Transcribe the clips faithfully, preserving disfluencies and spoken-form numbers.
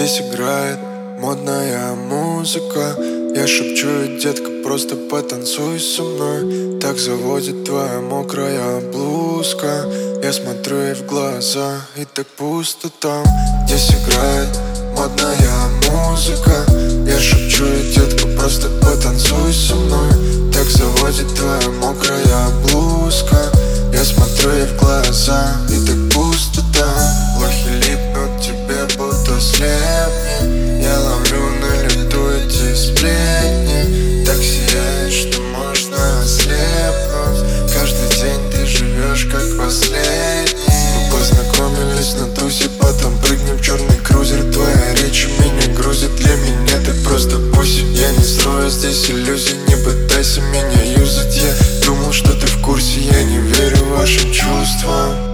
Здесь играет модная музыка. Я шепчу ей: детка, просто потанцуй со мной. Так заводит твоя мокрая блузка. Я смотрю ей в глаза, и так пусто там. Здесь играет модная музыка. Я шепчу ей: детка, просто потанцуй со мной. Так заводит твоя мокрая блузка. Я смотрю ей в глаза, и так пусто там. Лохи липнут тебе, будто слепни. Я ловлю на лету эти сплетни. Так сияет, что можно ослепнуть. Каждый день ты живешь как последний. Мы познакомились на тусе, потом прыгнем в черный крузер. Твоя речь меня грузит, для меня ты просто пусть. Я не строю здесь иллюзий, не пытайся меня юзать. Я думал, что ты в курсе, я не верю вашим чувствам.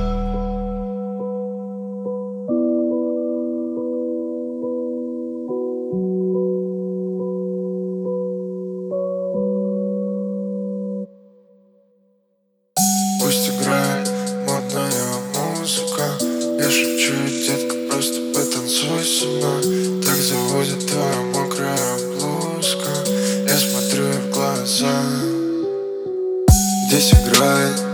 Пусть играет модная музыка. Я шепчу ей: детка, просто потанцуй со мной. Так заводит твоя мокрая блузка. Я смотрю ей в глаза. Здесь играет